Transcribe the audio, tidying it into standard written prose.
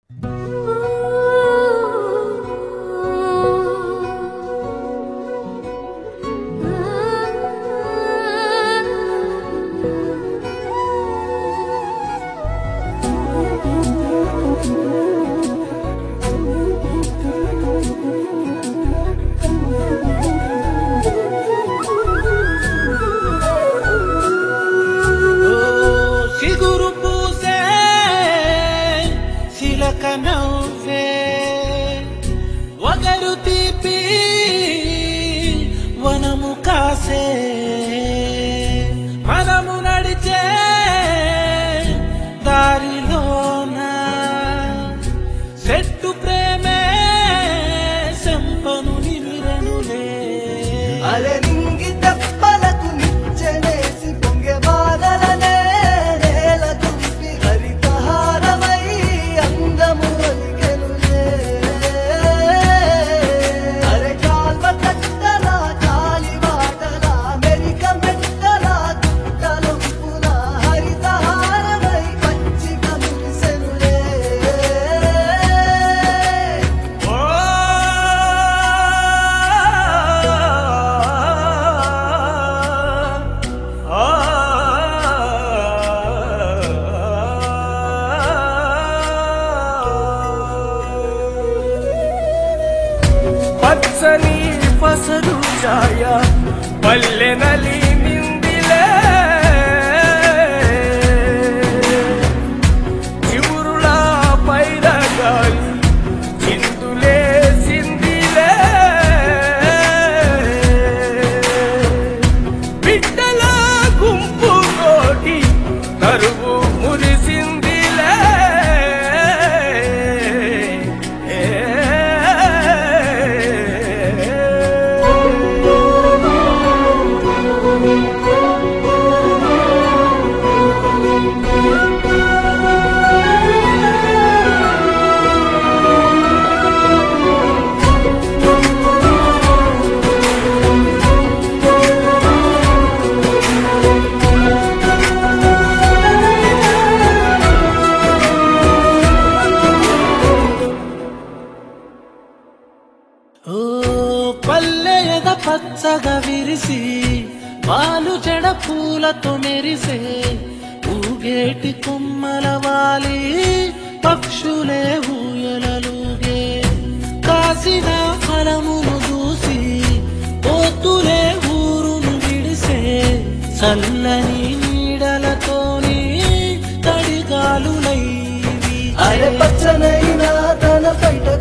మనము నడిచే దారిలోన చెట్టు ప్రేమే సంపను నిమిరనులే అరే నింగి తెప్పలకు నిచ్చెనేసి పొంగే బాధలనే నేల దుంపి హరితహారమై అందము ఒలికెనులే అరే కాల్వ కట్టల కాలి బాటల మెరిక మెట్టల గుట్టలొంపుల హరితహారమై పచ్చిక మురిసెనులే పచ్చని పసరు ఛాయ పల్లెనలి నిందిలే చివురుల పైరగాలి చిందులే సిందిలే బిడ్డల గుంపు కోటి తరువు మురిసిందిలే ఓ పల్లెయద పచ్చగా విరిసి పాలు చెడ పూలతో మెరిసే ఊగేటి కొమ్మల వాలి పక్షులే ఊయలలుగే కాసిన ఫలమును చూసి పోతులే ఊరును విడిసే చల్లని నీడలతోని తడిగాలులై అరే పచ్చనైనా తన పైట